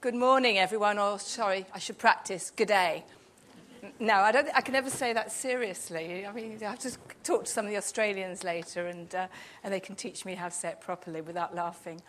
Good morning, everyone. Or, sorry, I should practice. Good day. No, I can never say that seriously. I mean, I have to talk to some of the Australians later, and they can teach me how to say it properly without laughing.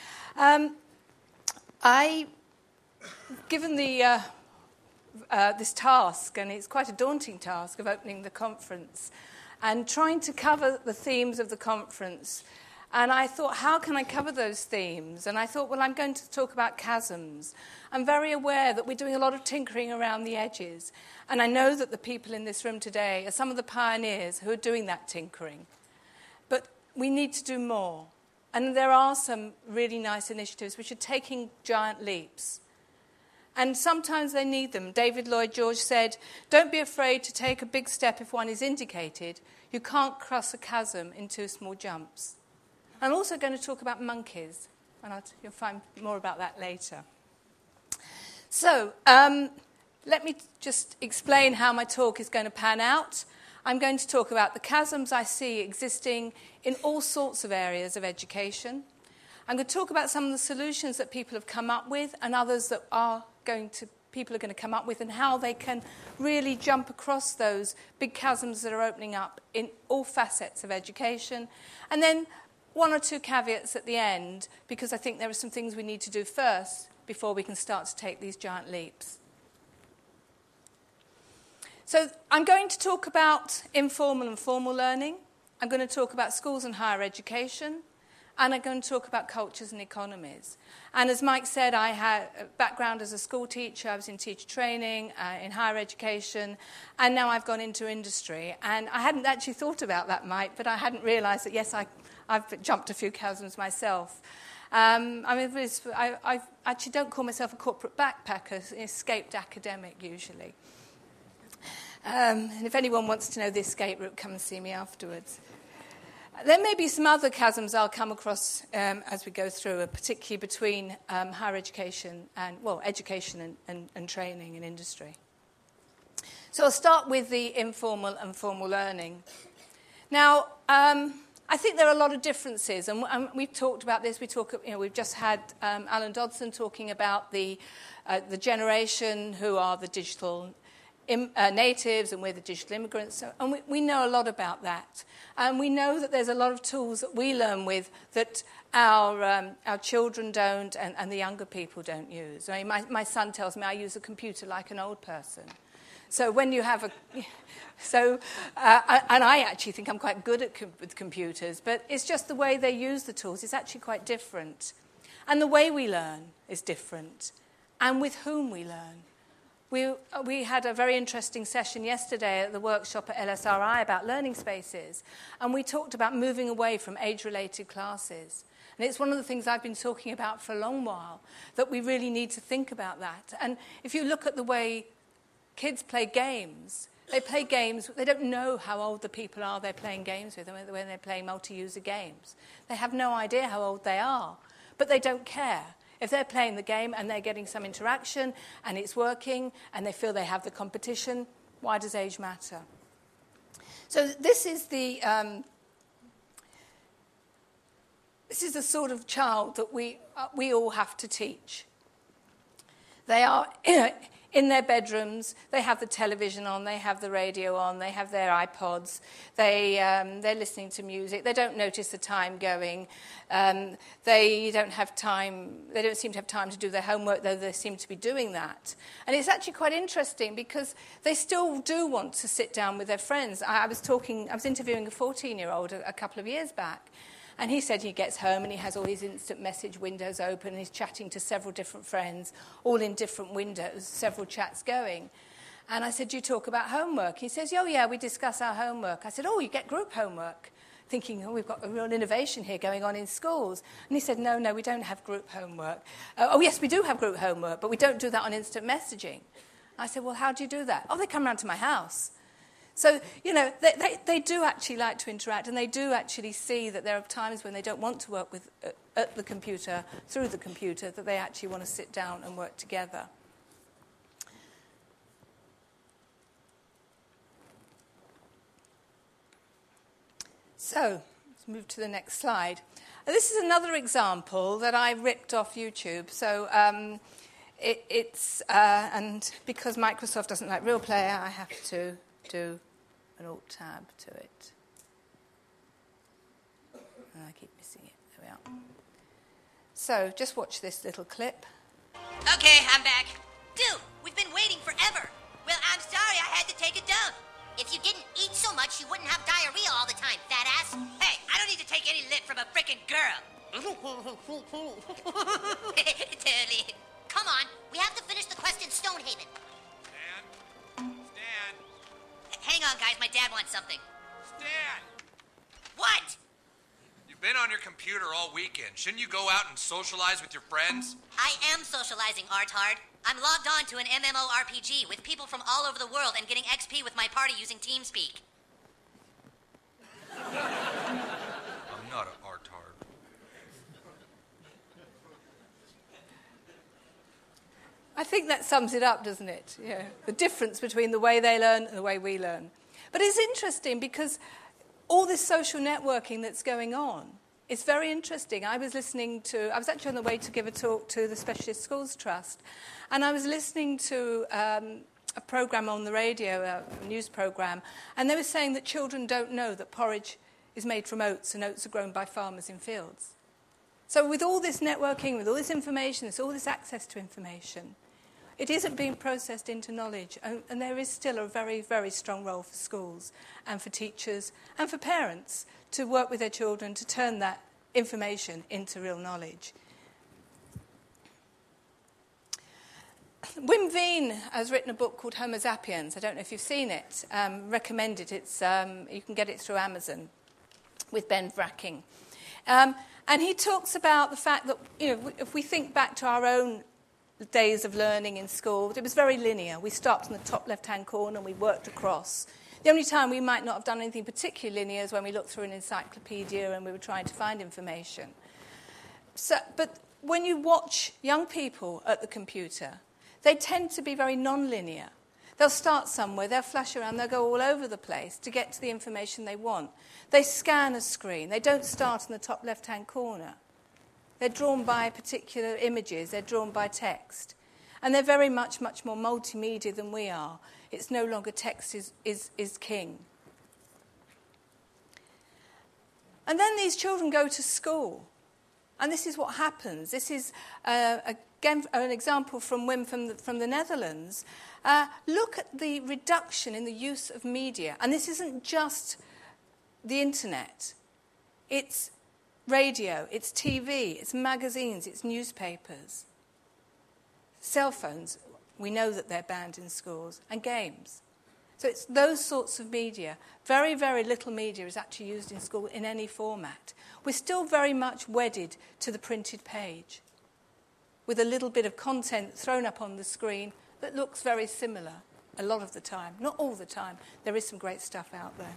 Given this task, and it's quite a daunting task, of opening the conference and trying to cover the themes of the conference. And I thought, how can I cover those themes? And I thought, well, I'm going to talk about chasms. I'm very aware that we're doing a lot of tinkering around the edges. And I know that the people in this room today are some of the pioneers who are doing that tinkering. But we need to do more. And there are some really nice initiatives which are taking giant leaps. And sometimes they need them. David Lloyd George said, don't be afraid to take a big step if one is indicated. You can't cross a chasm in 2 small jumps. I'm also going to talk about monkeys, and you'll find more about that later. So, let me just explain how my talk is going to pan out. I'm going to talk about the chasms I see existing in all sorts of areas of education. I'm going to talk about some of the solutions that people have come up with and others that people are going to come up with, and how they can really jump across those big chasms that are opening up in all facets of education. And then 1 or 2 caveats at the end, because I think there are some things we need to do first before we can start to take these giant leaps. So I'm going to talk about informal and formal learning. I'm going to talk about schools and higher education. And I'm going to talk about cultures and economies. And as Mike said, I had a background as a school teacher. I was in teacher training, in higher education, and now I've gone into industry. And I hadn't actually thought about that, Mike, but I hadn't realised that, yes, I've jumped a few chasms myself. I actually don't call myself a corporate backpacker, an escaped academic usually. And if anyone wants to know the escape route, come and see me afterwards. There may be some other chasms I'll come across as we go through, particularly between higher education and, education and training and industry. So I'll start with the informal and formal learning. Now, I think there are a lot of differences, and we've talked about this. We've just had Alan Dodson talking about the generation who are the digital natives, and we're the digital immigrants. And we know a lot about that. And we know that there's a lot of tools that we learn with that our children don't, and the younger people don't use. I mean, my son tells me I use a computer like an old person. So when you have and I actually think I'm quite good with computers, but it's just the way they use the tools is actually quite different. And the way we learn is different, and with whom we learn. We had a very interesting session yesterday at the workshop at LSRI about learning spaces, and we talked about moving away from age-related classes. And it's one of the things I've been talking about for a long while, that we really need to think about that. And if you look at the way kids play games, they don't know how old the people are they're playing games with when they're playing multi-user games. They have no idea how old they are, but they don't care. If they're playing the game and they're getting some interaction and it's working and they feel they have the competition, why does age matter? So this is the sort of child that we all have to teach. They are in their bedrooms, they have the television on, they have the radio on, they have their iPods, they're listening to music, they don't notice the time going, they don't seem to have time to do their homework, though they seem to be doing that. And it's actually quite interesting because they still do want to sit down with their friends. I was interviewing a 14-year-old a couple of years back, and he said he gets home and he has all his instant message windows open and he's chatting to several different friends, all in different windows, several chats going. And I said, do you talk about homework? He says, oh, yeah, we discuss our homework. I said, oh, you get group homework? Thinking, we've got a real innovation here going on in schools. And he said, no, we don't have group homework. Oh, yes, we do have group homework, but we don't do that on instant messaging. I said, well, how do you do that? Oh, they come round to my house. So, they do actually like to interact, and they do actually see that there are times when they don't want to work with at the computer, through the computer, that they actually want to sit down and work together. So, let's move to the next slide. This is another example that I ripped off YouTube. So, and because Microsoft doesn't like Real Player, I have to do an Alt-Tab to it. And I keep missing it. There we are. So just watch this little clip. Okay, I'm back. Dude, we've been waiting forever. Well, I'm sorry I had to take a dump. If you didn't eat so much, you wouldn't have diarrhea all the time, fat ass. Hey, I don't need to take any lip from a frickin' girl. Totally. Come on, we have to finish the quest in Stonehaven. Stan? Hang on, guys, my dad wants something. Stan! What? You've been on your computer all weekend. Shouldn't you go out and socialize with your friends? I am socializing, Artard. I'm logged on to an MMORPG with people from all over the world and getting XP with my party using TeamSpeak. I'm not an artard. I think that sums it up, doesn't it? Yeah, the difference between the way they learn and the way we learn. But it's interesting because all this social networking that's going on, it's very interesting. I was actually on the way to give a talk to the Specialist Schools Trust, and I was listening to a program on the radio, a news program, and they were saying that children don't know that porridge is made from oats and oats are grown by farmers in fields. So with all this networking, with all this information, there's all this access to information, it isn't being processed into knowledge, and there is still a very, very strong role for schools and for teachers and for parents to work with their children to turn that information into real knowledge. Wim Veen has written a book called Homo Sapiens. I don't know if you've seen it. Recommend it. You can get it through Amazon with Ben Vracking. And he talks about the fact that, if we think back to our own days of learning in school, it was very linear. We started in the top left-hand corner and we worked across. The only time we might not have done anything particularly linear is when we looked through an encyclopedia and we were trying to find information. But when you watch young people at the computer, they tend to be very non-linear. They'll start somewhere, they'll flash around, they'll go all over the place to get to the information they want. They scan a screen. They don't start in the top left-hand corner. They're drawn by particular images. They're drawn by text. And they're very much more multimedia than we are. It's no longer text is king. And then these children go to school. And this is what happens. This is, again, an example from Wim from the Netherlands. Look at the reduction in the use of media. And this isn't just the internet. It's radio, it's TV, it's magazines, it's newspapers. Cell phones, we know that they're banned in schools, and games. So it's those sorts of media. Very, very little media is actually used in school in any format. We're still very much wedded to the printed page, with a little bit of content thrown up on the screen that looks very similar a lot of the time. Not all the time. There is some great stuff out there.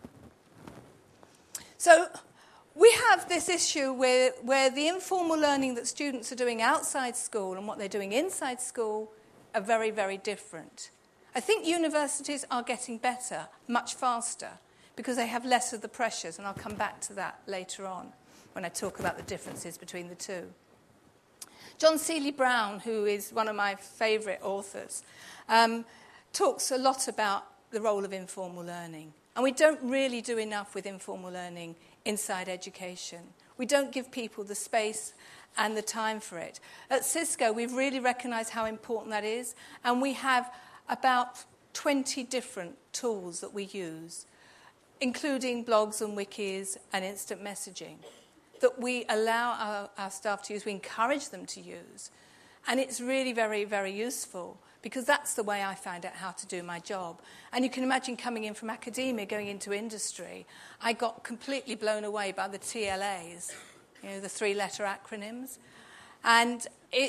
So we have this issue where the informal learning that students are doing outside school and what they're doing inside school are very, very different. I think universities are getting better, much faster, because they have less of the pressures, and I'll come back to that later on when I talk about the differences between the two. John Seeley Brown, who is one of my favourite authors, talks a lot about the role of informal learning. And we don't really do enough with informal learning inside education. We don't give people the space and the time for it. At Cisco, we've really recognised how important that is, and we have about 20 different tools that we use, including blogs and wikis and instant messaging, that we allow our staff to use, we encourage them to use. And it's really very, very useful, because that's the way I found out how to do my job. And you can imagine coming in from academia, going into industry, I got completely blown away by the TLAs, the three-letter acronyms. And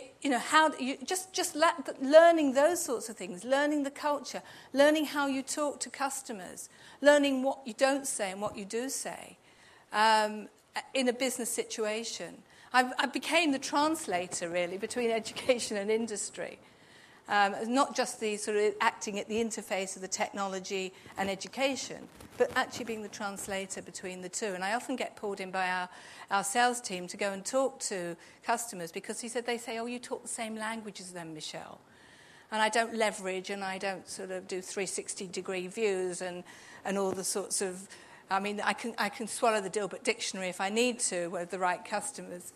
learning those sorts of things, learning the culture, learning how you talk to customers, learning what you don't say and what you do say in a business situation. I became the translator, really, between education and industry. Not just the sort of acting at the interface of the technology and education, but actually being the translator between the two. And I often get pulled in by our sales team to go and talk to customers because they say, oh, you talk the same language as them, Michelle. And I don't leverage and I don't sort of do 360-degree views and all the sorts of... I mean, I can swallow the Dilbert dictionary if I need to with the right customers.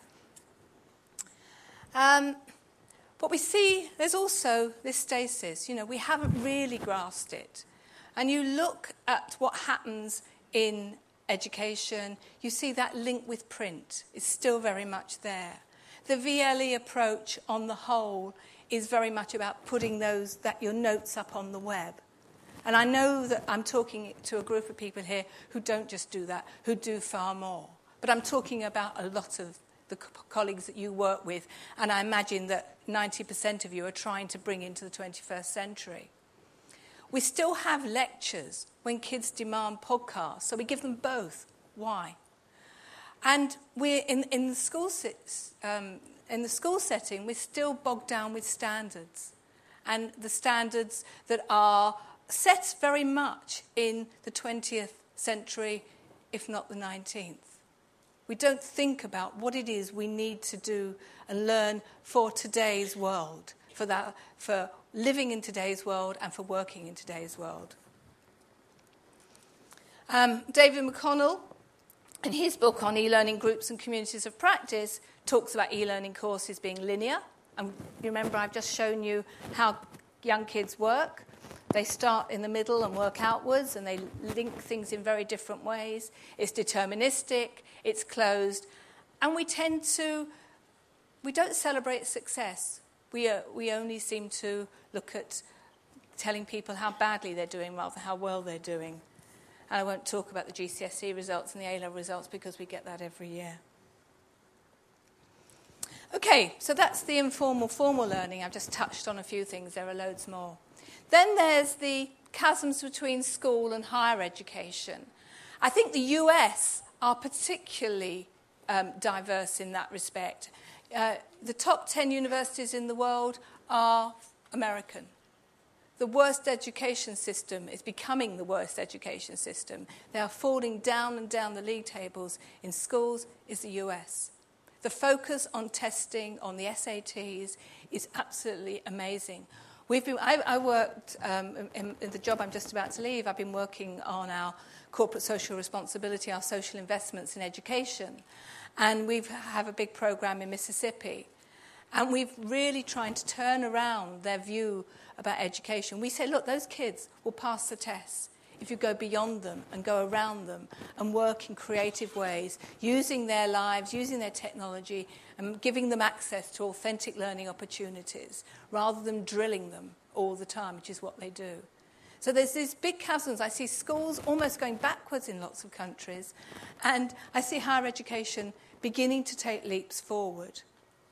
But we see there's also this stasis. You know, we haven't really grasped it. And you look at what happens in education, you see that link with print is still very much there. The VLE approach on the whole is very much about putting your notes up on the web. And I know that I'm talking to a group of people here who don't just do that, who do far more. But I'm talking about a lot of the colleagues that you work with, and I imagine that 90% of you are trying to bring into the 21st century. We still have lectures when kids demand podcasts, so we give them both. Why? And we're in the school setting, we're still bogged down with standards, and the standards that are set very much in the 20th century, if not the 19th. We don't think about what it is we need to do and learn for today's world, for living in today's world and for working in today's world. David McConnell, in his book on e-learning groups and communities of practice, talks about e-learning courses being linear. And remember, I've just shown you how young kids work. They start in the middle and work outwards, and they link things in very different ways. It's deterministic, it's closed, and we don't celebrate success. We only seem to look at telling people how badly they're doing rather than how well they're doing. And I won't talk about the GCSE results and the A-level results because we get that every year. Okay, so that's the informal, formal learning. I've just touched on a few things. There are loads more. Then there's the chasms between school and higher education. I think the US are particularly diverse in that respect. The top 10 universities in the world are American. The worst education system is becoming the worst education system. They are falling down and down the league tables in schools is the US. The focus on testing, on the SATs, is absolutely amazing. I worked, in the job I'm just about to leave, I've been working on our corporate social responsibility, our social investments in education. And we have a big program in Mississippi. And we've really trying to turn around their view about education. We say, look, those kids will pass the tests if you go beyond them and go around them and work in creative ways, using their lives, using their technology, and giving them access to authentic learning opportunities, rather than drilling them all the time, which is what they do. So there's these big chasms. I see schools almost going backwards in lots of countries, and I see higher education beginning to take leaps forward.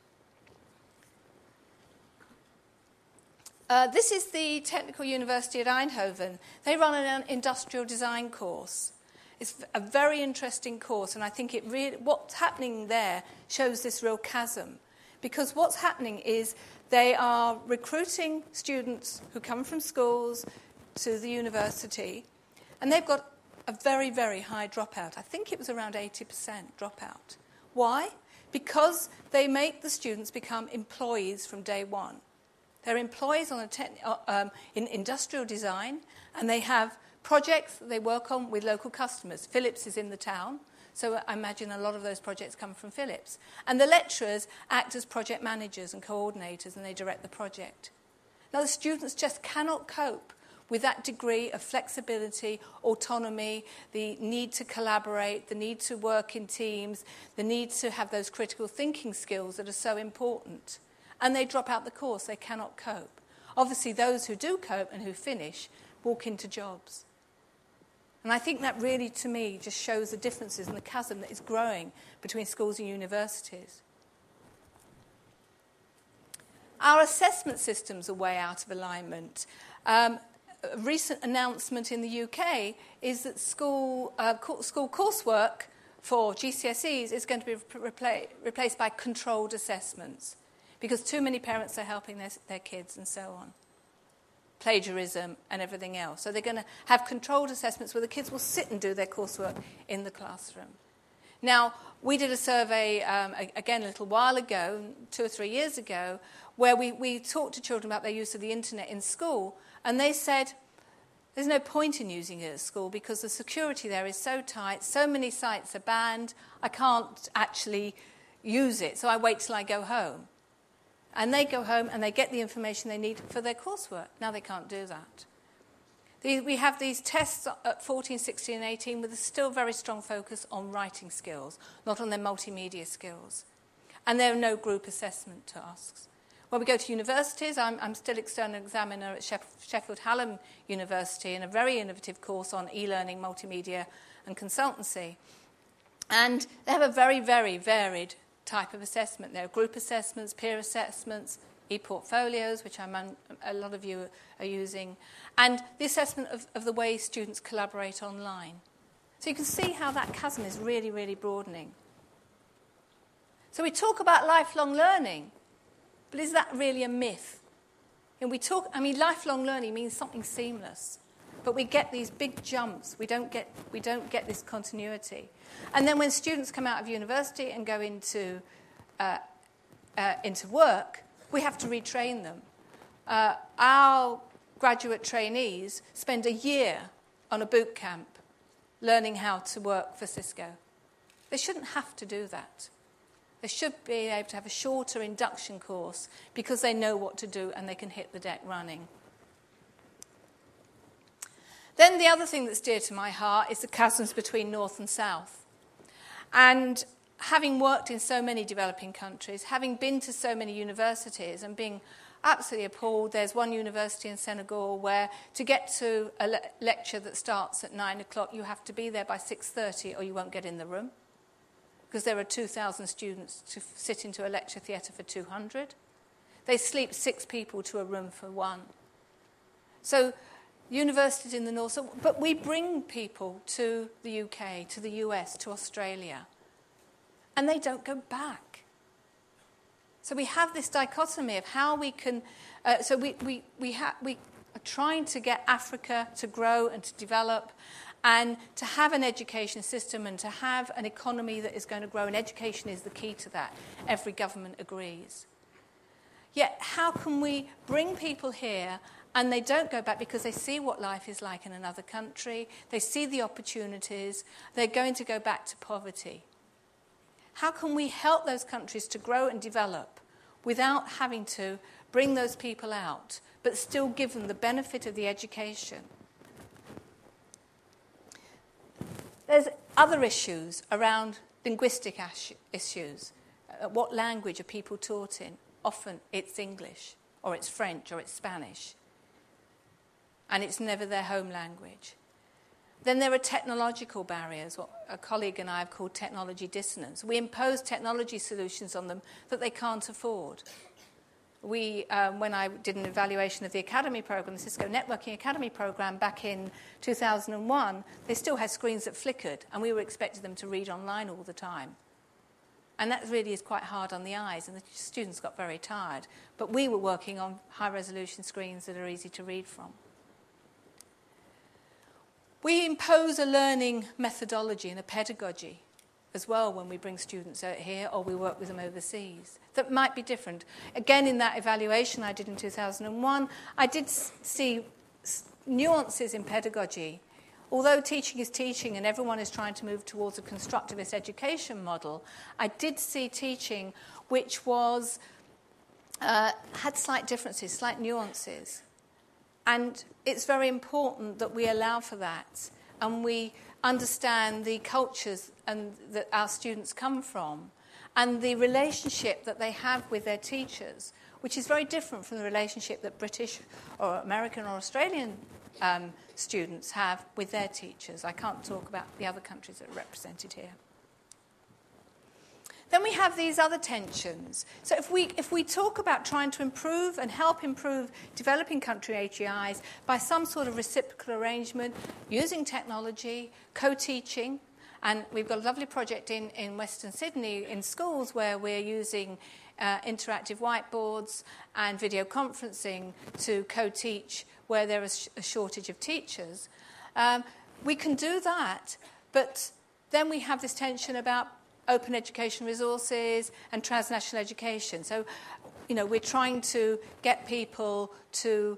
This is the Technical University at Eindhoven. They run an industrial design course. It's a very interesting course, and I think what's happening there shows this real chasm. Because what's happening is they are recruiting students who come from schools to the university, and they've got a very, very high dropout. I think it was around 80% dropout. Why? Because they make the students become employees from day one. They're employees in industrial design, and they have projects that they work on with local customers. Philips is in the town, so I imagine a lot of those projects come from Philips. And the lecturers act as project managers and coordinators, and they direct the project. Now, the students just cannot cope with that degree of flexibility, autonomy, the need to collaborate, the need to work in teams, the need to have those critical thinking skills that are so important. And they drop out the course. They cannot cope. Obviously, those who do cope and who finish walk into jobs. And I think that really, to me, just shows the differences and the chasm that is growing between schools and universities. Our assessment systems are way out of alignment. A recent announcement in the UK is that school coursework for GCSEs is going to be replaced by controlled assessments. because too many parents are helping their kids and so on. Plagiarism and everything else. So they're going to have controlled assessments where the kids will sit and do their coursework in the classroom. Now, we did a survey, again, a little while ago, 2 or 3 years ago, where we talked to children about their use of the internet in school, and they said, there's no point in using it at school because the security there is so tight, so many sites are banned, I can't actually use it, so I wait till I go home. And they go home and they get the information they need for their coursework. Now they can't do that. We have these tests at 14, 16 and 18 with a still very strong focus on writing skills, not on their multimedia skills. And there are no group assessment tasks. When we go to universities, I'm still external examiner at Sheffield Hallam University in a very innovative course on e-learning, multimedia and consultancy. And they have a very, very varied type of assessment. There are group assessments, peer assessments, e-portfolios, which a lot of you are using, and the assessment of the way students collaborate online. So you can see how that chasm is really, really broadening. So we talk about lifelong learning, but is that really a myth? And lifelong learning means something seamless, but we get these big jumps. We don't get this continuity. And then when students come out of university and go into work, we have to retrain them. Our graduate trainees spend a year on a boot camp learning how to work for Cisco. They shouldn't have to do that. They should be able to have a shorter induction course because they know what to do and they can hit the deck running. Then the other thing that's dear to my heart is the chasms between North and South. And having worked in so many developing countries, having been to so many universities and being absolutely appalled, there's one university in Senegal where to get to a lecture that starts at 9 o'clock, you have to be there by 6:30 or you won't get in the room because there are 2,000 students to sit into a lecture theatre for 200. They sleep 6 people to a room for 1. So universities in the north, but we bring people to the UK, to the US, to Australia, and they don't go back. So we have this dichotomy of how we can. We are trying to get Africa to grow and to develop, and to have an education system and to have an economy that is going to grow. And education is the key to that. Every government agrees. Yet, how can we bring people here and they don't go back because they see what life is like in another country, they see the opportunities, they're going to go back to poverty? How can we help those countries to grow and develop without having to bring those people out, but still give them the benefit of the education? There's other issues around linguistic issues. What language are people taught in? Often it's English, or it's French, or it's Spanish. And it's never their home language. Then there are technological barriers, what a colleague and I have called technology dissonance. We impose technology solutions on them that they can't afford. When I did an evaluation of the Academy program, the Cisco Networking Academy program back in 2001, they still had screens that flickered, and we were expecting them to read online all the time. And that really is quite hard on the eyes, and the students got very tired. But we were working on high-resolution screens that are easy to read from. We impose a learning methodology and a pedagogy as well when we bring students out here or we work with them overseas that might be different. Again, in that evaluation I did in 2001, I did see nuances in pedagogy. Although teaching is teaching and everyone is trying to move towards a constructivist education model, I did see teaching which was had slight differences, slight nuances. And it's very important that we allow for that and we understand the cultures and that our students come from and the relationship that they have with their teachers, which is very different from the relationship that British or American or Australian students have with their teachers. I can't talk about the other countries that are represented here. Then we have these other tensions. So if we talk about trying to improve and help improve developing country AGIs by some sort of reciprocal arrangement, using technology, co-teaching, and we've got a lovely project in Western Sydney in schools where we're using interactive whiteboards and video conferencing to co-teach where there is a shortage of teachers. We can do that, but then we have this tension about open education resources and transnational education. So, we're trying to get people to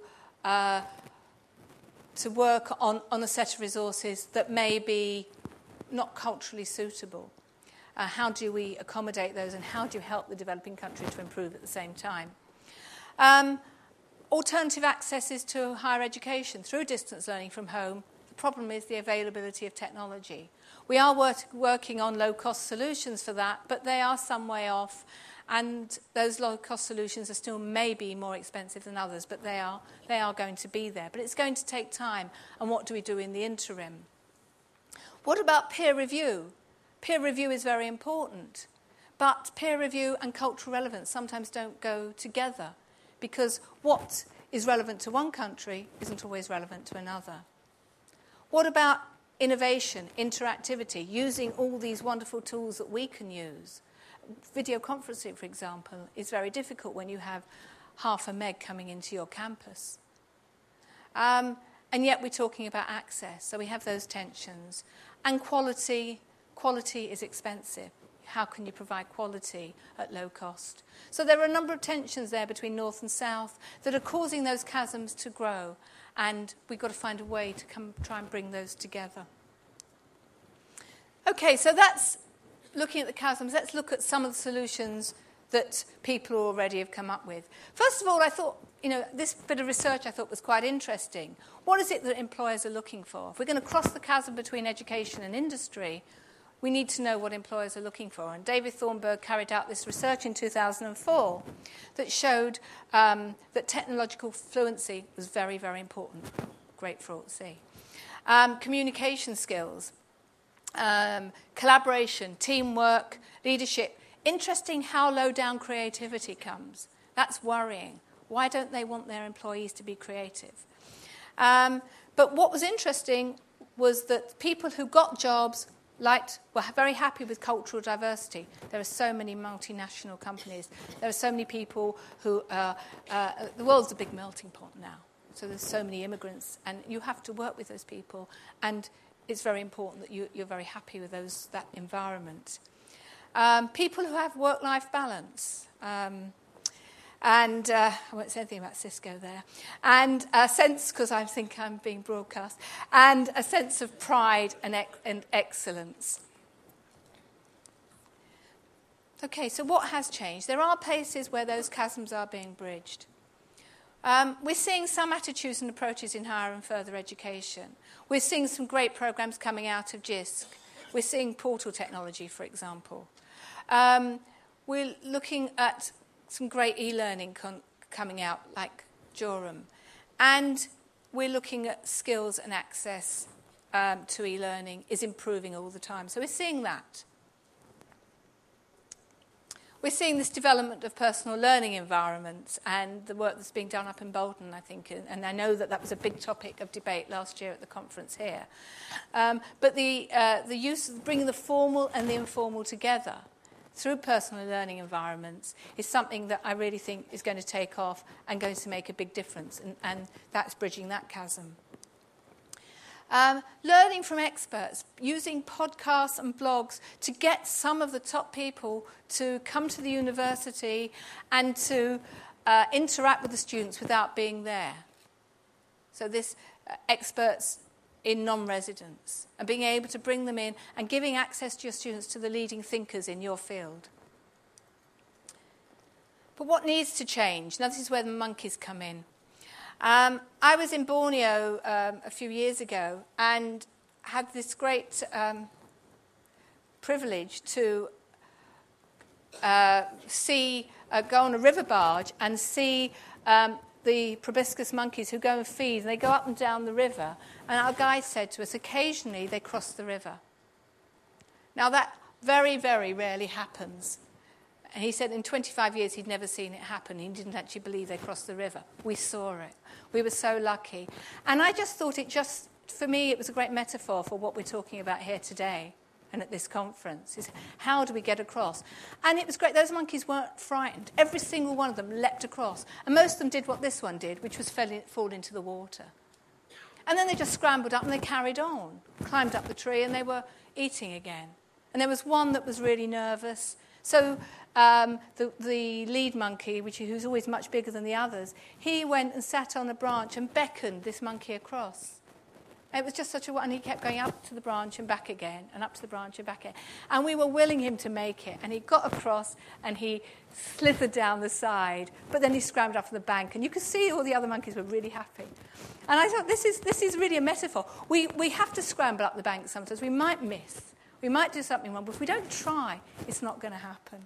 work on a set of resources that may be not culturally suitable. How do we accommodate those, and how do you help the developing country to improve at the same time? Alternative accesses to higher education through distance learning from home. The problem is the availability of technology. We are working on low-cost solutions for that, but they are some way off, and those low-cost solutions are still maybe more expensive than others, but they are going to be there. But it's going to take time, and what do we do in the interim? What about peer review? Peer review is very important, but peer review and cultural relevance sometimes don't go together, because what is relevant to one country isn't always relevant to another. What about innovation, interactivity, using all these wonderful tools that we can use? Video conferencing, for example, is very difficult when you have 0.5 meg coming into your campus. And yet we're talking about access, so we have those tensions. And quality is expensive. How can you provide quality at low cost? So there are a number of tensions there between North and South that are causing those chasms to grow, and we've got to find a way to try and bring those together. Okay, so that's looking at the chasms. Let's look at some of the solutions that people already have come up with. First of all, I thought, this bit of research I thought was quite interesting. What is it that employers are looking for? If we're going to cross the chasm between education and industry, we need to know what employers are looking for. And David Thornburg carried out this research in 2004 that showed that technological fluency was very, very important. Great for all to see. Communication skills, collaboration, teamwork, leadership. Interesting how low down creativity comes. That's worrying. Why don't they want their employees to be creative? But what was interesting was that people who got jobs were very happy with cultural diversity. There are so many multinational companies. There are so many people who... the world's a big melting pot now. So there's so many immigrants, and you have to work with those people, and it's very important that you're very happy with that environment. People who have work-life balance. And I won't say anything about Cisco there. And a sense, because I think I'm being broadcast, and a sense of pride and excellence. Okay, so what has changed? There are places where those chasms are being bridged. We're seeing some attitudes and approaches in higher and further education. We're seeing some great programs coming out of JISC. We're seeing portal technology, for example. We're looking at some great e-learning coming out, like Jorum. And we're looking at skills and access to e-learning is improving all the time. So we're seeing that. We're seeing this development of personal learning environments and the work that's being done up in Bolton, I think. And I know that was a big topic of debate last year at the conference here. But the use of bringing the formal and the informal together through personal learning environments is something that I really think is going to take off and going to make a big difference. And that's bridging that chasm. Learning from experts, using podcasts and blogs to get some of the top people to come to the university and to interact with the students without being there. So this experts in non-residence and being able to bring them in and giving access to your students to the leading thinkers in your field. But what needs to change? Now this is where the monkeys come in. I was in Borneo a few years ago and had this great privilege to go on a river barge and see the proboscis monkeys who go and feed. And they go up and down the river. And our guide said to us, occasionally they cross the river. Now that very, very rarely happens. And he said in 25 years he'd never seen it happen. He didn't actually believe they crossed the river. We saw it. We were so lucky. And I just thought for me, it was a great metaphor for what we're talking about here today. and at this conference, is how do we get across? And it was great. Those monkeys weren't frightened. Every single one of them leapt across. And most of them did what this one did, which was fall into the water. And then they just scrambled up and they carried on, climbed up the tree, and they were eating again. And there was one that was really nervous. So the lead monkey, who's always much bigger than the others, he went and sat on a branch and beckoned this monkey across. It was just and he kept going up to the branch and back again, and up to the branch and back again. And we were willing him to make it. And he got across and he slithered down the side, but then he scrambled up to the bank. And you could see all the other monkeys were really happy. And I thought, this is really a metaphor. We have to scramble up the bank sometimes. We might miss. We might do something wrong, but if we don't try, it's not going to happen.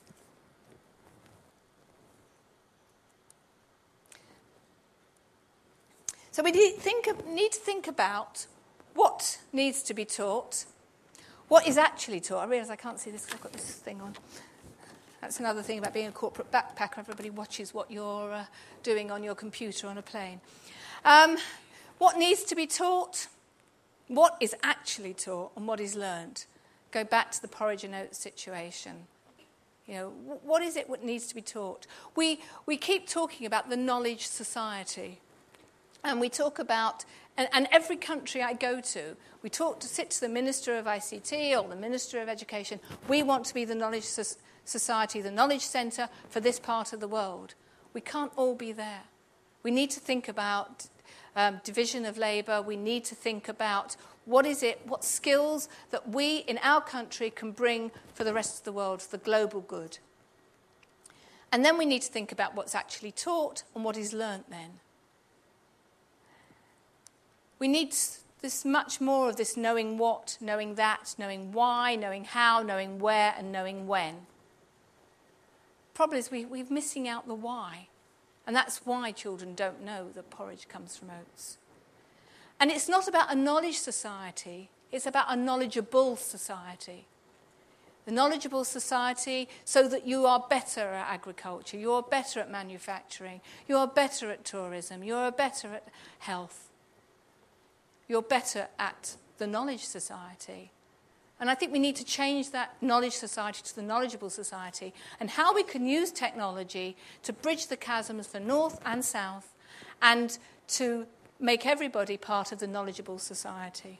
So we need to think about what needs to be taught, what is actually taught. I realise I can't see this because I've got this thing on. That's another thing about being a corporate backpacker. Everybody watches what you're doing on your computer on a plane. What needs to be taught, what is actually taught, and what is learned. Go back to the porridge and oats situation. You know, what is it what needs to be taught? We keep talking about the knowledge society. And we talk about, and every country I go to, we sit to the Minister of ICT or the Minister of Education. We want to be the knowledge society, the knowledge centre for this part of the world. We can't all be there. We need to think about division of labour. We need to think about what skills that we in our country can bring for the rest of the world, for the global good. And then we need to think about what's actually taught and what is learnt then. We need this much more of this knowing what, knowing that, knowing why, knowing how, knowing where, and knowing when. The problem is we're missing out the why. And that's why children don't know that porridge comes from oats. And it's not about a knowledge society, it's about a knowledgeable society. The knowledgeable society so that you are better at agriculture, you are better at manufacturing, you are better at tourism, you are better at health. You're better at the knowledge society. And I think we need to change that knowledge society to the knowledgeable society, and how we can use technology to bridge the chasms for North and South and to make everybody part of the knowledgeable society.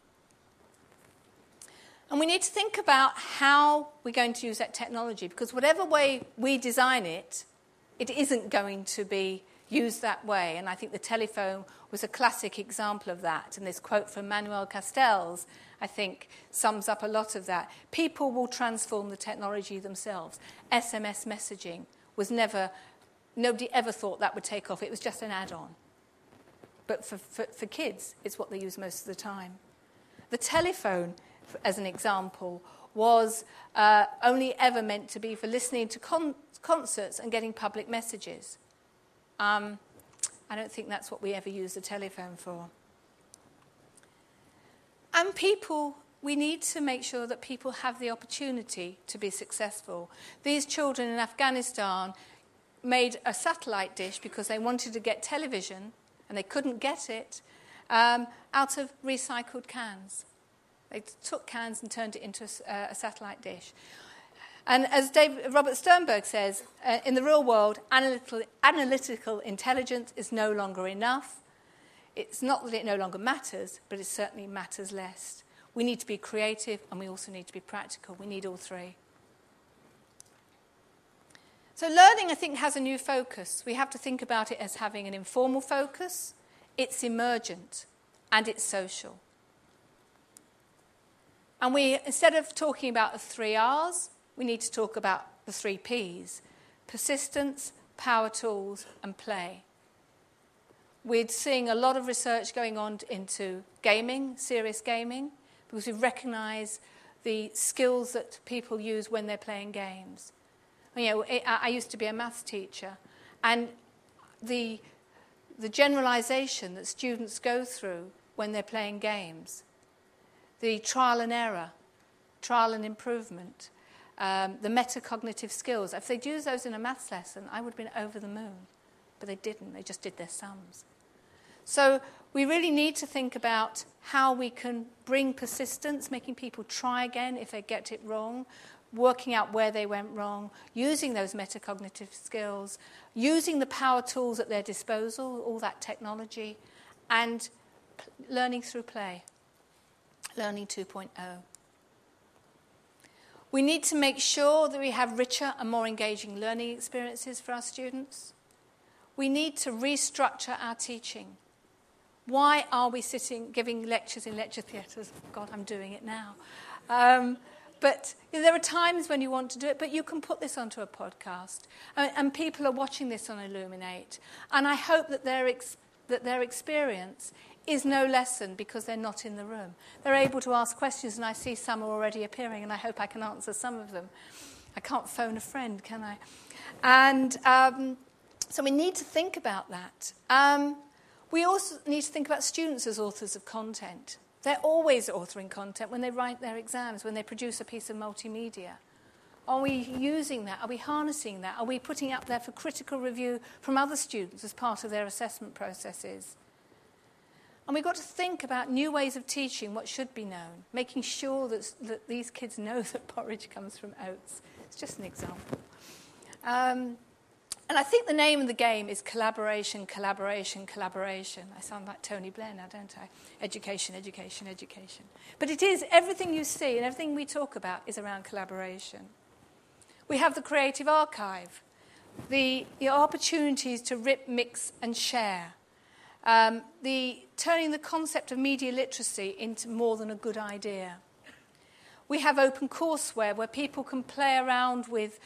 And we need to think about how we're going to use that technology, because whatever way we design it, it isn't going to be used that way. And I think the telephone was a classic example of that. And this quote from Manuel Castells, I think, sums up a lot of that. People will transform the technology themselves. SMS messaging was nobody ever thought that would take off. It was just an add-on. But for kids, it's what they use most of the time. The telephone, as an example, was only ever meant to be for listening to concerts and getting public messages. I don't think that's what we ever use the telephone for. And we need to make sure that people have the opportunity to be successful. These children in Afghanistan made a satellite dish because they wanted to get television, and they couldn't get it, out of recycled cans. They took cans and turned it into a satellite dish. And as Robert Sternberg says, in the real world, analytical intelligence is no longer enough. It's not that it no longer matters, but it certainly matters less. We need to be creative, and we also need to be practical. We need all three. So learning, I think, has a new focus. We have to think about it as having an informal focus, it's emergent, and it's social. And instead of talking about the 3 R's, we need to talk about the 3 P's: persistence, power tools, and play. We're seeing a lot of research going on into gaming, serious gaming, because we recognise the skills that people use when they're playing games. You know, I used to be a maths teacher, and the generalisation that students go through when they're playing games, the trial and error, trial and improvement, the metacognitive skills. If they'd used those in a maths lesson, I would have been over the moon. But they didn't. They just did their sums. So we really need to think about how we can bring persistence, making people try again if they get it wrong, working out where they went wrong, using those metacognitive skills, using the power tools at their disposal, all that technology, and learning through play, Learning 2.0. We need to make sure that we have richer and more engaging learning experiences for our students. We need to restructure our teaching. Why are we giving lectures in lecture theatres? God, I'm doing it now. But there are times when you want to do it, but you can put this onto a podcast. And people are watching this on Illuminate. And I hope that their experience is no lesson because they're not in the room. They're able to ask questions, and I see some are already appearing, and I hope I can answer some of them. I can't phone a friend, can I? And so we need to think about that. We also need to think about students as authors of content. They're always authoring content when they write their exams, when they produce a piece of multimedia. Are we using that? Are we harnessing that? Are we putting it up there for critical review from other students as part of their assessment processes? And we've got to think about new ways of teaching what should be known, making sure that these kids know that porridge comes from oats. It's just an example. And I think the name of the game is collaboration, collaboration, collaboration. I sound like Tony Blair now, don't I? Education, education, education. But it is, everything you see and everything we talk about is around collaboration. We have the Creative Archive, the opportunities to rip, mix and share. Turning the concept of media literacy into more than a good idea. We have open courseware where people can play around with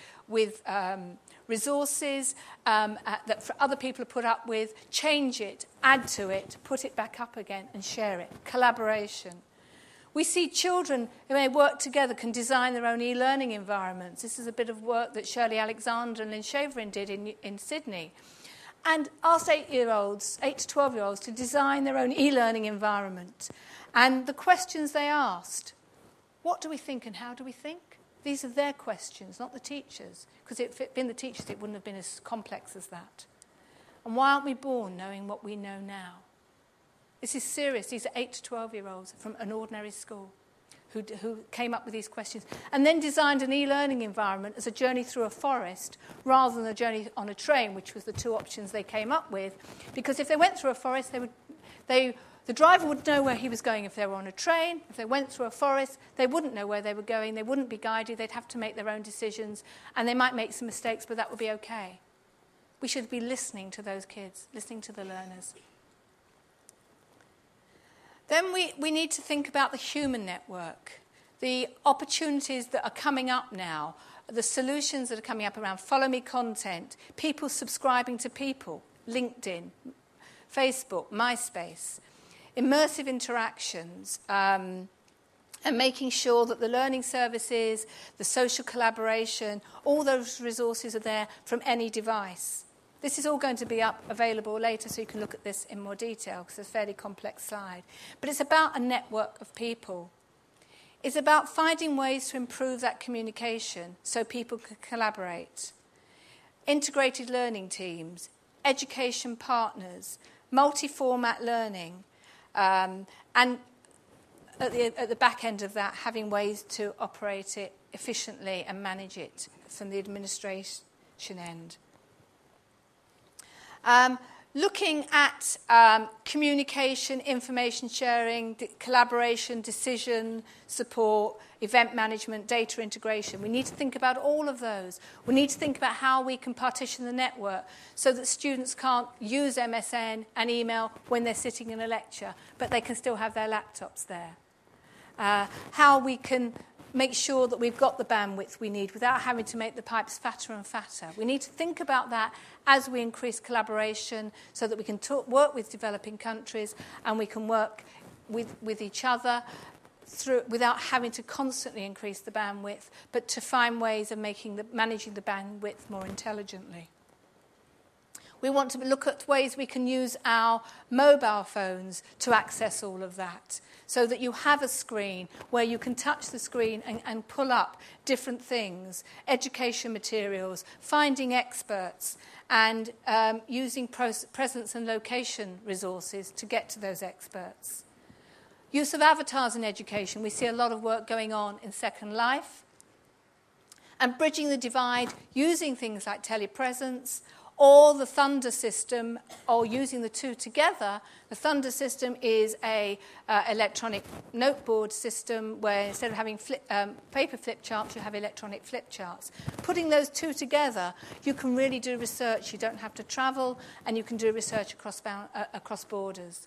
resources that other people have put up with, change it, add to it, put it back up again and share it. Collaboration. We see children who may work together can design their own e-learning environments. This is a bit of work that Shirley Alexander and Lynn Shaverin did in Sydney. And asked 8 to 12-year-olds to design their own e-learning environment. And the questions they asked, what do we think and how do we think? These are their questions, not the teachers. Because if it had been the teachers, it wouldn't have been as complex as that. And why aren't we born knowing what we know now? This is serious. These are 8 to 12-year-olds from an ordinary school who came up with these questions and then designed an e-learning environment as a journey through a forest rather than a journey on a train, which was the two options they came up with. Because if they went through a forest, the driver would know where he was going if they were on a train. If they went through a forest, they wouldn't know where they were going. They wouldn't be guided. They'd have to make their own decisions. And they might make some mistakes, but that would be okay. We should be listening to those kids, listening to the learners. Then we need to think about the human network, the opportunities that are coming up now, the solutions that are coming up around follow me content, people subscribing to people, LinkedIn, Facebook, MySpace, immersive interactions, and making sure that the learning services, the social collaboration, all those resources are there from any device. This is all going to be available later, so you can look at this in more detail, because it's a fairly complex slide. But it's about a network of people. It's about finding ways to improve that communication so people can collaborate. Integrated learning teams, education partners, multi-format learning, and at the back end of that, having ways to operate it efficiently and manage it from the administration end. Looking at communication, information sharing, collaboration, decision support, event management, data integration. We need to think about all of those. We need to think about how we can partition the network so that students can't use MSN and email when they're sitting in a lecture, but they can still have their laptops there. How we can make sure that we've got the bandwidth we need without having to make the pipes fatter and fatter. We need to think about that as we increase collaboration so that we can work with developing countries and we can work with each other without having to constantly increase the bandwidth, but to find ways of managing the bandwidth more intelligently. We want to look at ways we can use our mobile phones to access all of that, so that you have a screen where you can touch the screen and pull up different things, education materials, finding experts, and using presence and location resources to get to those experts. Use of avatars in education. We see a lot of work going on in Second Life. And bridging the divide using things like telepresence or the Thunder system, or using the two together. The Thunder system is a electronic noteboard system where instead of having paper flip charts, you have electronic flip charts. Putting those two together, you can really do research. You don't have to travel, and you can do research across borders.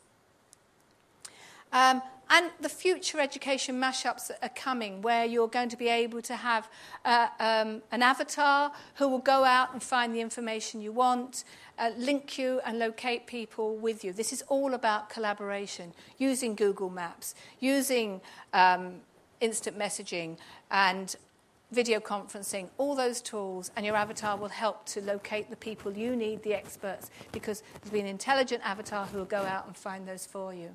And the future education mashups that are coming, where you're going to be able to have an avatar who will go out and find the information you want, link you and locate people with you. This is all about collaboration, using Google Maps, using instant messaging and video conferencing, all those tools, and your avatar will help to locate the people you need, the experts, because there's been an intelligent avatar who will go out and find those for you.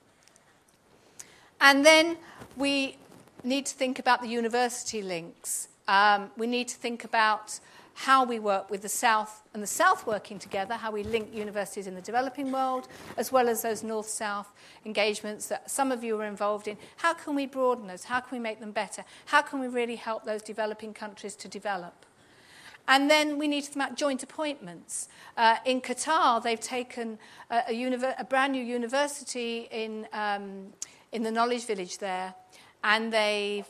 And then we need to think about the university links. We need to think about how we work with the South and the South working together, how we link universities in the developing world, as well as those North-South engagements that some of you are involved in. How can we broaden those? How can we make them better? How can we really help those developing countries to develop? And then we need to think about joint appointments. In Qatar, they've taken a brand new university in the Knowledge Village there, and they've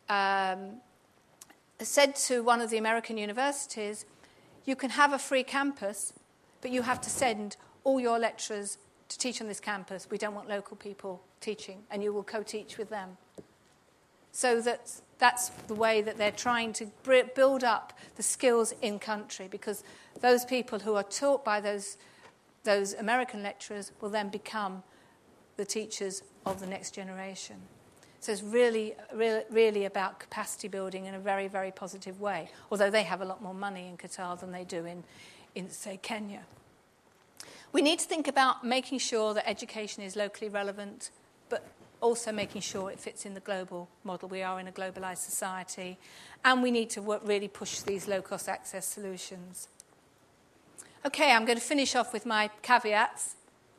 said to one of the American universities, you can have a free campus, but you have to send all your lecturers to teach on this campus. We don't want local people teaching, and you will co-teach with them. So that's the way that they're trying to build up the skills in country, because those people who are taught by those American lecturers will then become the teachers of the next generation. So it's really, really, really about capacity building in a very, very positive way, although they have a lot more money in Qatar than they do in say, Kenya. We need to think about making sure that education is locally relevant, but also making sure it fits in the global model. We are in a globalized society, and we need to really push these low-cost access solutions. Okay, I'm going to finish off with my caveats.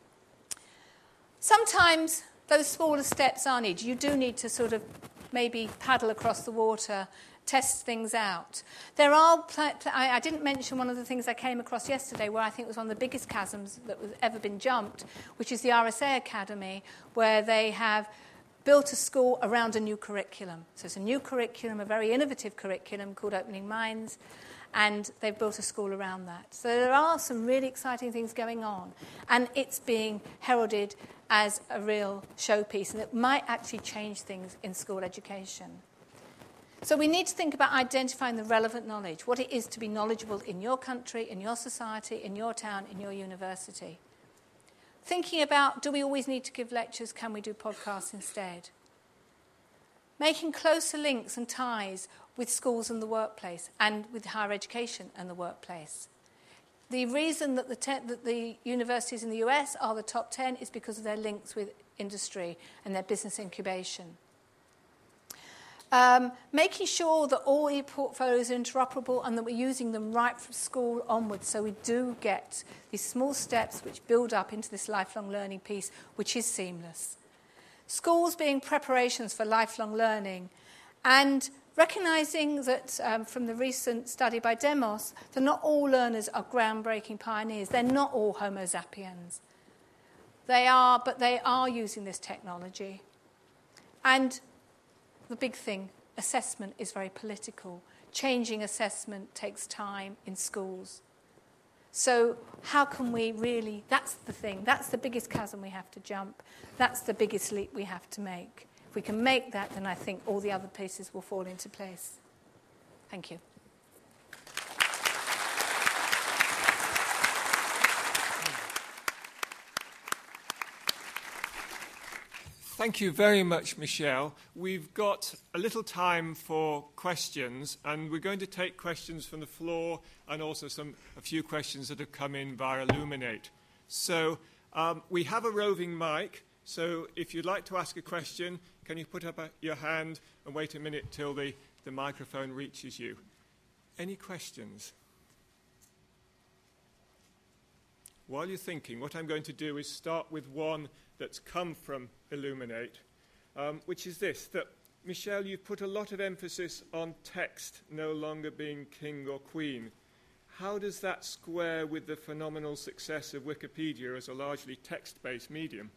Sometimes those smaller steps are needed. You do need to sort of maybe paddle across the water, test things out. There are, I didn't mention one of the things I came across yesterday where I think was one of the biggest chasms that has ever been jumped, which is the RSA Academy, where they have built a school around a new curriculum. So it's a new curriculum, a very innovative curriculum called Opening Minds, and they've built a school around that. So there are some really exciting things going on, and it's being heralded as a real showpiece, and it might actually change things in school education. So we need to think about identifying the relevant knowledge, what it is to be knowledgeable in your country, in your society, in your town, in your university. Thinking about, do we always need to give lectures? Can we do podcasts instead? Making closer links and ties with schools and the workplace, and with higher education and the workplace. The reason that the universities in the US are the top 10 is because of their links with industry and their business incubation. Making sure that all e-portfolios are interoperable and that we're using them right from school onwards, so we do get these small steps which build up into this lifelong learning piece, which is seamless. Schools being preparations for lifelong learning, and recognising that from the recent study by Demos, that not all learners are groundbreaking pioneers. They're not all Homo sapiens. But they are using this technology. And the big thing, assessment is very political. Changing assessment takes time in schools. So how can we really, that's the thing, that's the biggest chasm we have to jump. That's the biggest leap we have to make. If we can make that, then I think all the other pieces will fall into place. Thank you. Thank you very much, Michelle. We've got a little time for questions, and we're going to take questions from the floor and also a few questions that have come in via Illuminate. So we have a roving mic, so if you'd like to ask a question, can you put up your hand and wait a minute till the microphone reaches you? Any questions? While you're thinking, what I'm going to do is start with one that's come from Illuminate, which is this, that, Michelle, you've put a lot of emphasis on text no longer being king or queen. How does that square with the phenomenal success of Wikipedia as a largely text-based medium?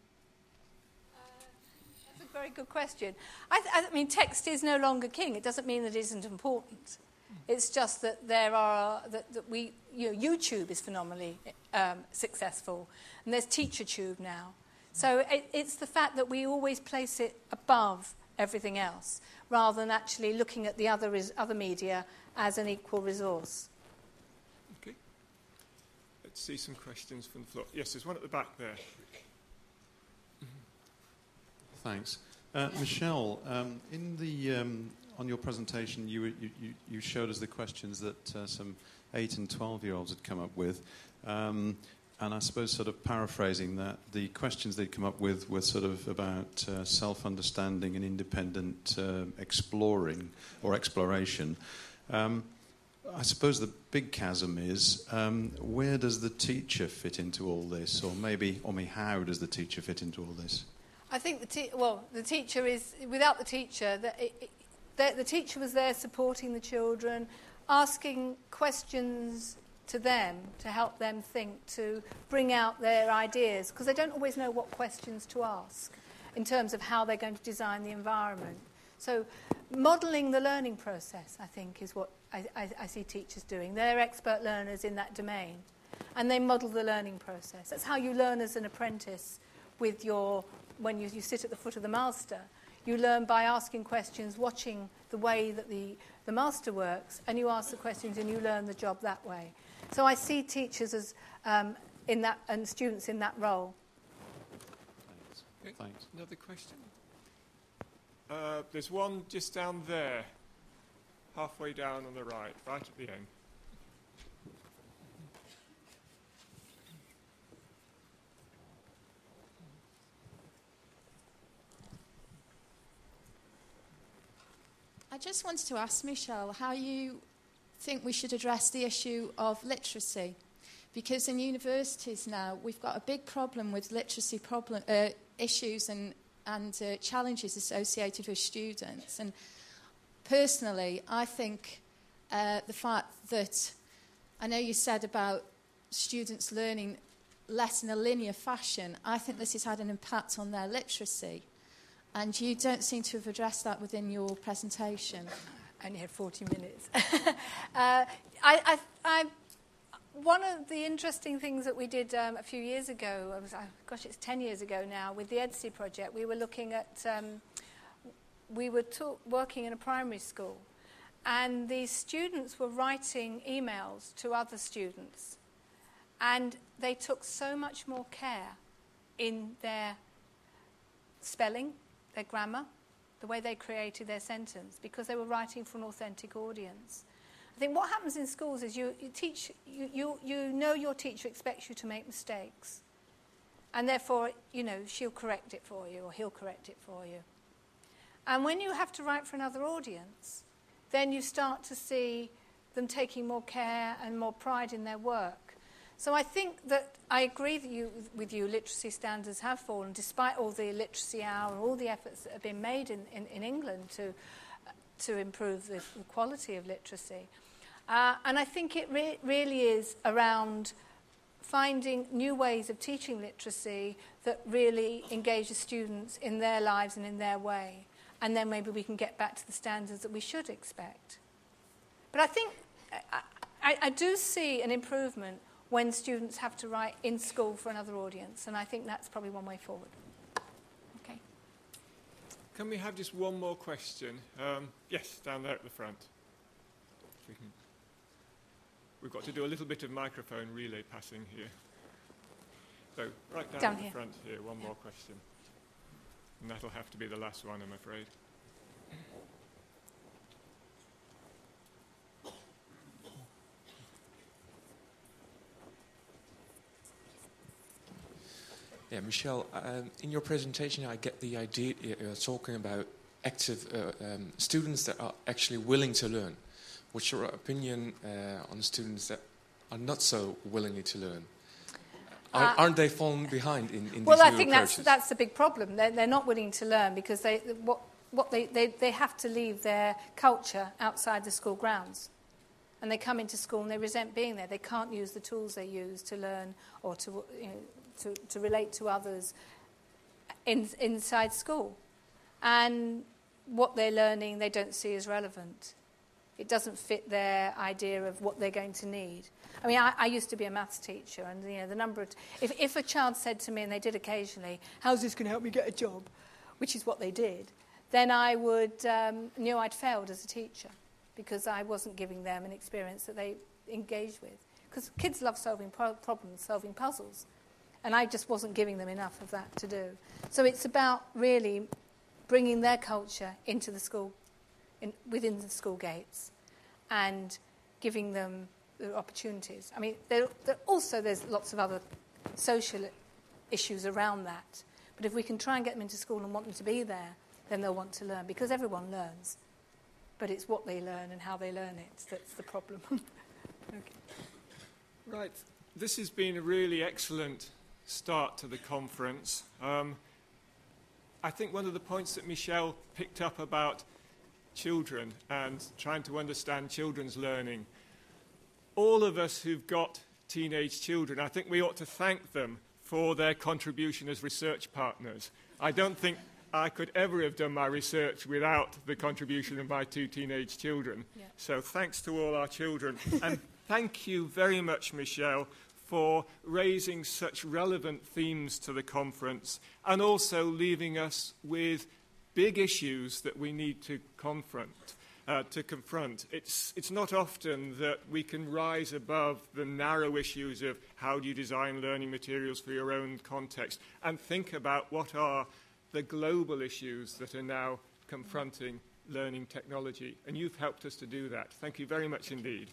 That's a very good question. I mean, text is no longer king. It doesn't mean that it isn't important. It's just that YouTube is phenomenally successful, and there's TeacherTube now. So it's the fact that we always place it above everything else, rather than actually looking at the other media as an equal resource. Okay. Let's see some questions from the floor. Yes, there's one at the back there. Thanks. Michelle, on your presentation, you showed us the questions that some 8 and 12-year-olds had come up with. And I suppose, sort of paraphrasing that, the questions they'd come up with were sort of about self-understanding and independent exploring or exploration. I suppose the big chasm is, where does the teacher fit into all this? Or maybe how does the teacher fit into all this? I think the teacher is, without the teacher, the teacher was there supporting the children, asking questions to them to help them think, to bring out their ideas, because they don't always know what questions to ask in terms of how they're going to design the environment. So modelling the learning process, I think, is what I see teachers doing. They're expert learners in that domain, and they model the learning process. That's how you learn as an apprentice when you sit at the foot of the master. You learn by asking questions, watching the way that the master works, and you ask the questions and you learn the job that way. So I see teachers as in that, and students in that role. Thanks. Another question? There's one just down there, halfway down on the right at the end. I just wanted to ask Michelle how you think we should address the issue of literacy, because in universities now we've got a big problem with literacy issues and challenges associated with students. And personally, I think the fact that, I know you said about students learning less in a linear fashion, I think this has had an impact on their literacy. And you don't seem to have addressed that within your presentation. I only had 40 minutes. One of the interesting things that we did a few years ago, it's 10 years ago now, with the EDSI project, we were looking at, working in a primary school, and the students were writing emails to other students, and they took so much more care in their spelling, their grammar, the way they created their sentence, because they were writing for an authentic audience. I think what happens in schools is you know your teacher expects you to make mistakes, and therefore, she'll correct it for you, or he'll correct it for you. And when you have to write for another audience, then you start to see them taking more care and more pride in their work. So I think that I agree with you, literacy standards have fallen, despite all the literacy hour and all the efforts that have been made in England to improve the quality of literacy. And I think it really is around finding new ways of teaching literacy that really engage the students in their lives and in their way. And then maybe we can get back to the standards that we should expect. But I think I do see an improvement when students have to write in school for another audience, and I think that's probably one way forward. Okay. Can we have just one more question? Yes, down there at the front. We've got to do a little bit of microphone relay passing here. So, right down at the front here, one more question. And that'll have to be the last one, I'm afraid. Yeah, Michelle, in your presentation I get the idea you're talking about active students that are actually willing to learn. What's your opinion on students that are not so willingly to learn? Aren't they falling behind in these new approaches? Well, I think that's a big problem. They're not willing to learn because they have to leave their culture outside the school grounds. And they come into school and they resent being there. They can't use the tools they use to learn or to relate to others inside school. And what they're learning they don't see as relevant. It doesn't fit their idea of what they're going to need. I mean, I used to be a maths teacher, and the number of if a child said to me, and they did occasionally, "How's this going to help me get a job?" which is what they did, then I would knew I'd failed as a teacher because I wasn't giving them an experience that they engaged with. Because kids love solving problems, solving puzzles, and I just wasn't giving them enough of that to do. So it's about really bringing their culture into the school, within the school gates, and giving them the opportunities. I mean, there's lots of other social issues around that. But if we can try and get them into school and want them to be there, then they'll want to learn, because everyone learns. But it's what they learn and how they learn it that's the problem. Okay. Right. This has been a really excellent start to the conference. I think one of the points that Michelle picked up about children and trying to understand children's learning, all of us who've got teenage children, I think we ought to thank them for their contribution as research partners. I don't think I could ever have done my research without the contribution of my 2 teenage children. Yeah. So thanks to all our children. And thank you very much, Michelle, for raising such relevant themes to the conference and also leaving us with big issues that we need to confront. It's not often that we can rise above the narrow issues of how do you design learning materials for your own context and think about what are the global issues that are now confronting learning technology. And you've helped us to do that. Thank you very much indeed.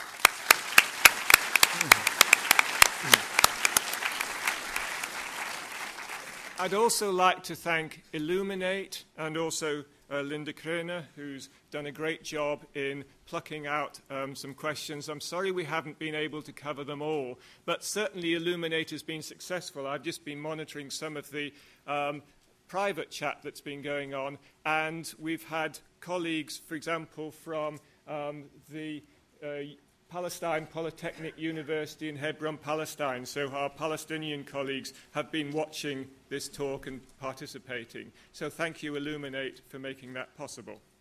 I'd also like to thank Illuminate and also Linda Kroner, who's done a great job in plucking out some questions. I'm sorry we haven't been able to cover them all, but certainly Illuminate has been successful. I've just been monitoring some of the private chat that's been going on, and we've had colleagues, for example, from the Palestine Polytechnic University in Hebron, Palestine. So our Palestinian colleagues have been watching this talk and participating. So thank you, Illuminate, for making that possible.